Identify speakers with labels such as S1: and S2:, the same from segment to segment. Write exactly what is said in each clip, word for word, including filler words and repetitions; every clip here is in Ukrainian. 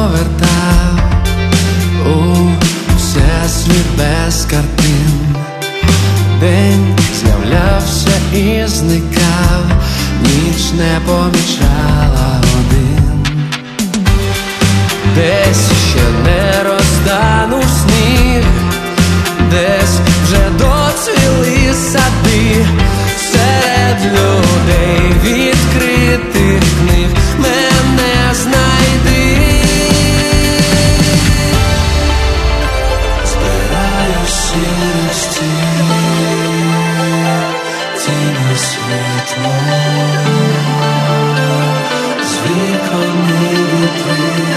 S1: повертав у всесвіт без картин. День з'являвся і зникав, ніч не помічала годин. Десь ще не розтанув сніг, десь вже доцвіли сади. Серед людей відкритих книг мене знайди. Збираю сірості, тіні світло, з вікон і вітрин.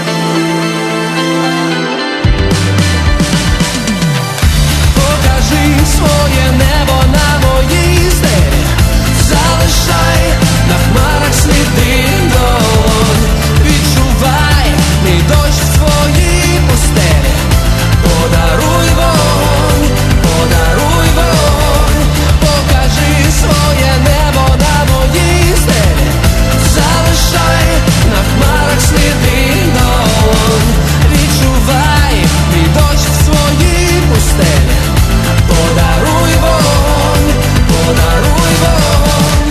S1: Покажи своє небо на моїй стелі, залишай на хмарах сліди долонь. Відчувай мій дощ в своїй пустелі. Подаруй вогонь, подаруй вогонь. Покажи своє небо на моїй стелі, залишай на хмарах сліди долонь. Відчувай мій дощ в своїй пустелі. Подаруй вогонь, подаруй вогонь.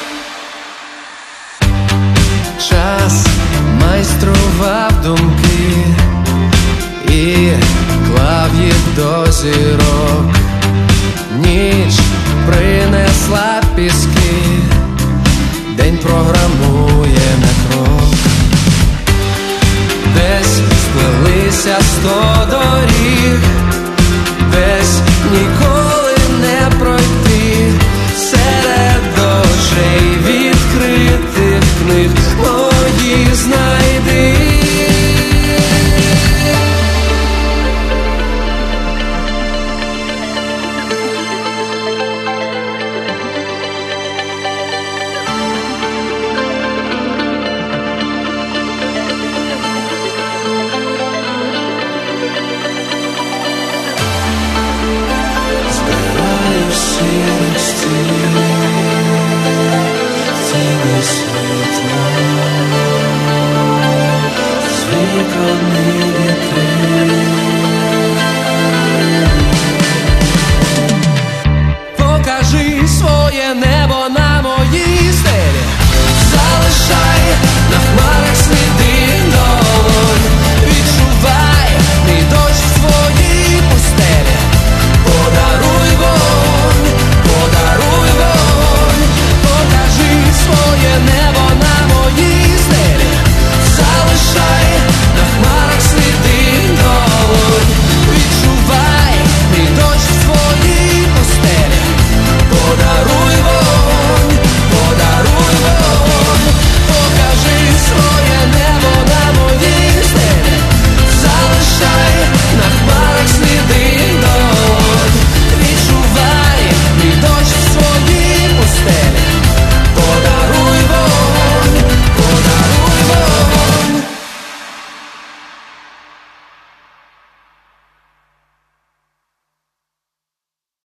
S1: Час майстрував думки і клав їх до зірок. Ніч принесла піски, день програмує на крок. Десь сплелися сто доріг,